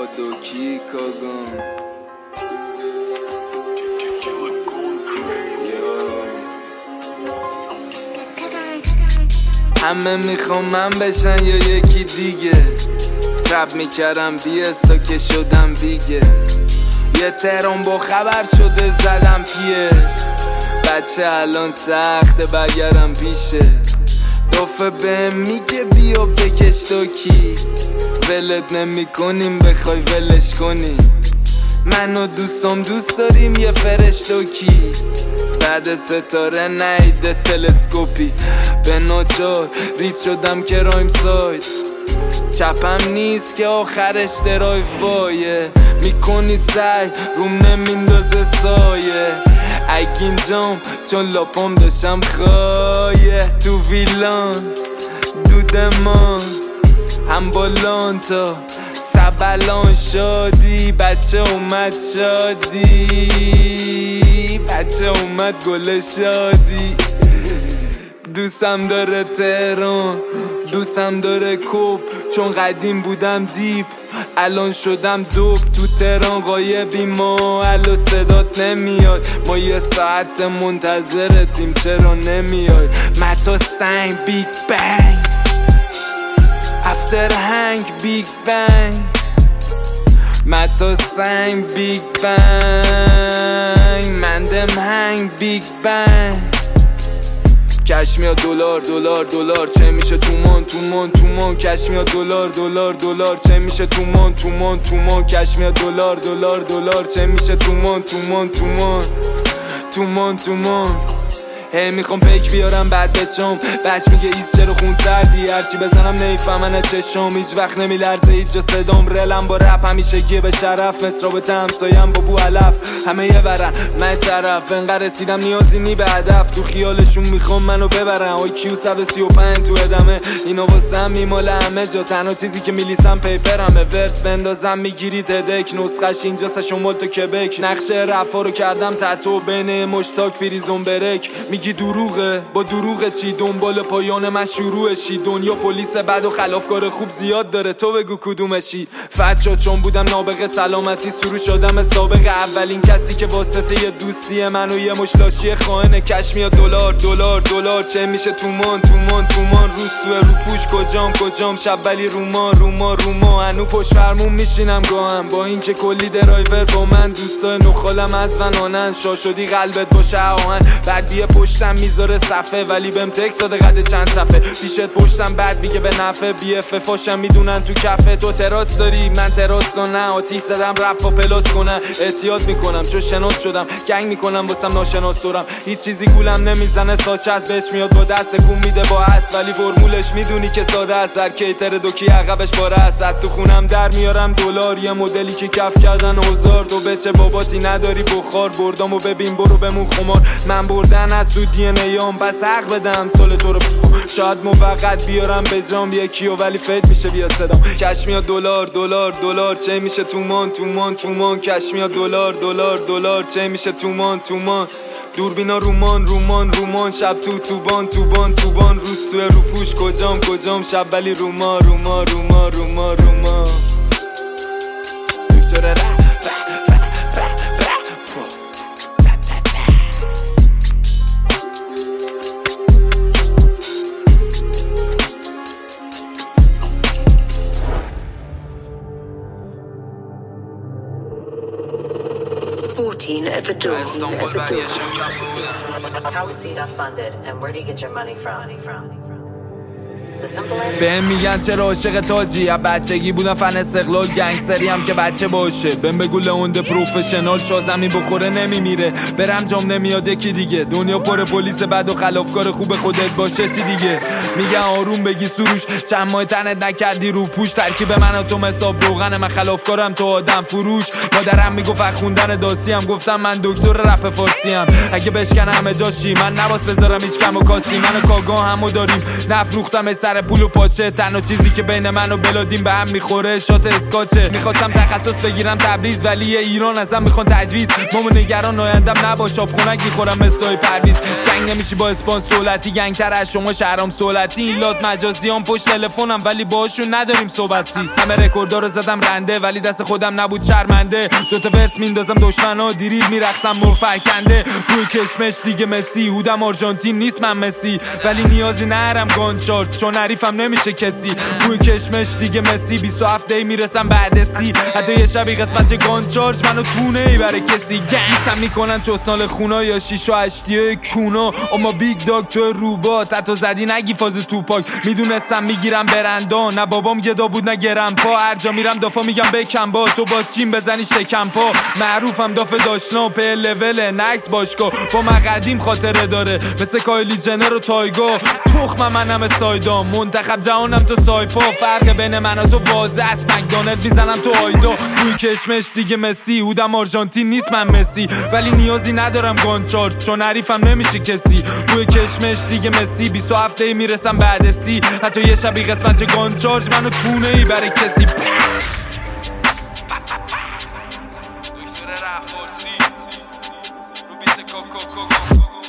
دوکی کاگان همه میخوام من بشن یا یکی دیگه ترپ میکردم بیس تا که شدم بیگس یه تهران با خبر شده زدم پیس بچه الان سخته برگردم پیشه دافه بهم میگه بیا بکش دوکی ولت نمی کنیم بخوای ولش کنیم منو دوستم دوست داریم یه فرش دوکی بعد ستاره نیده تلسکوپی به ناچار رید شدم که رایم ساید چپم نیست که آخرش درایو بایه میکنید سعی روم نمیندازه سایه اگین جام چون لاپام داشتم خایه تو ویلان دودمان هم بالان تا سبلان شادی بچه اومد شادی بچه اومد گل شادی دوستم داره تهران دوستم داره کوب چون قدیم بودم دیپ الان شدم دوب تو تهران غایبی ما الو صدات نمیاد ما یه ساعت منتظرتیم چرا نمیای متا سنگ بیگ بنگ افتر هنگ بیگ بنگ متا سنگ بیگ بنگ مندم هنگ بیگ بنگ کش میاد دلار دلار دلار چه میشه تومان تومان تومان کش میاد دلار دلار دلار چه میشه تومان تومان تومان کش میاد دلار دلار دلار چه میشه تومان تومان تومان تومان تومان هی میخوام پیک بیارم بعد بچم بچ میگه ایز چرا خون سردی هرچی بزنم نیفهمنه چشم هیچ وقت نمیلرزه هیچ جا صدام رلم با رپ همیشه گیه به شرف مصرابت همسایم با بو علف همه یه برن من طرف انقدر رسیدم نیازی نی به هدف تو خیالشون میخوام منو ببرن آی کیو 135 تو ادمه اینا واسم میماله همه جا تنها چیزی که میلیسم پیپرمه ورس بندازم میگیری تدک نسخش اینجا سشمال تو کبک نقشه رفا رو کردم تتو بین مشتاک فریزون برک میگی دروغه با دروغه چی دنبال پایان من شروعشی دنیا پلیس بد و خلافکار خوب زیاد داره تو بگو کدومشی فتشا چون بودم نابغه سلامتی سرو شدم سابق اولین کسی که واسطه یه دوستی منو یه مشلاشی خائنه کش میاد دلار دلار دلار چه میشه تومان تومان تومان روز تو رو پوش کجام کجام شب ولی روما روما روما هنو پشت فرمون میشینم گاهم با اینکه کلی درایور با من دوستای نخالم از ونانن شا شدی قلبت باشه آهن بعد بیه پشتم میذاره صفه ولی بهم تکس داده قد چند صفه پیشت پشتم بعد میگه به نفع بی اف فاشم میدونن تو کفه تو تراس داری من تراس و نه آتیش زدم رفت و پلاس کنم احتیاط میکنم چون شناس شدم گنگ میکنم واسم ناشناس دارم هیچ چیزی گولم نمیزنه ساچه از بهش میاد با دست کون میده با هست ولی فرمولش میدونی که ساده است هر کیتر دوکی عقبش باره است تو خونم در میارم دلار یه مدلی که کف کردن اوزار تو بچه باباتی نداری بخار بردامو ببین برو بمون خمار من بردن از تو دی ان ایام بس حق بدم سال تو رو شاید موقت بیارم به جام یکیو ولی فید میشه بیا صدام کش میاد دلار دلار دلار چه میشه تومان تومان تومان کش میاد دلار دلار دلار چه میشه تومان تومان دوربینا رومان رومان رومان شب تو توبان توبان توبان روز تو رو پوش کجام کجام شب ولی روما روما روما روما روما دکتر 14 at the door. How is CDOT funded and where do you get your money from? بهم میگن چرا عاشق تاجی از بچگی بودم فن استقلال گنگستری هم که بچه باشه بهم بگو لئوند پروفشنال شازمی بخوره نمیمیره برم جام نمیاد یکی دیگه دنیا پر پلیس بد و خلافکار خوب خودت باشه چی دیگه میگن آروم بگی سروش چند ماه تنت نکردی رو پوش ترکیب من و تو حساب روغن من خلافکارم تو آدم فروش مادرم میگفت خوندن داسی هم گفتم من دکتر رپ فارسی ام اگه بشکنم همه جاشی من نباس بذارم هیچ کم و کاسی من و کاگا همو داریم نفروختم سر پول و پاچه. تنها چیزی که بین من و بلادین به هم میخوره شات اسکاچه. میخواستم تخصص بگیرم تبریز ولی ایران ازم میخوان تجویز. مامو نگران آیندم نباش آب خنک میخورم استای پرویز. گنگ نمیشی با اسپانس دولتی، گنگتر از شما شهرام سولتی. این لات مجازیان پشت تلفنم ولی باهاشون نداریم صحبتی. همه رکوردا رو زدم رنده ولی دست خودم نبود شرمنده. دوتا ورس میندازم دشمنا دیریل میرقصم مرغ پرکنده. روی کشمش دیگه مسی هودم آرژانتین نیست من مسی ولی نیازی نرم گانچارت چون حریفم نمیشه کسی. روی کشمش دیگه مسی 27 دی میرسم بعد سی. حتی یه شبی قسمت گانچارج منو تونه ای برای کسی. گنگسم میکنن چوسنال خونا یا شیشا اشتیه کونا. اما بیگ داگ تو روبات حتی زدی نگی فاز توپاک. میدونستم میگیرم برندا نه بابام گدا بود نه گرم پا. هر جا میرم دافا میگم بکن با تو باز چین بزنی شکم پا. معروفم دافه داشنا په لول نکس باشگاه. با من قدیم خاطره داره مثل کایلی جنر و تایگا. تخم منم سایدا منتخب جهانم تو سایپا. فرق بین من و تو واضح است مکدونالد میزنم تو آیدا. روی کشمش دیگه مسی هودم آرژانتین نیست من مسی ولی نیازی ندارم گانچارت چون حریفم نمیشه کسی. روی کشمش دیگه مسی 27 دی میرسم بعد سی. حتی یه شبی قسمت گانچارج منو تونه ای برای کسی. دکتر رفارسی رو بیت کوکو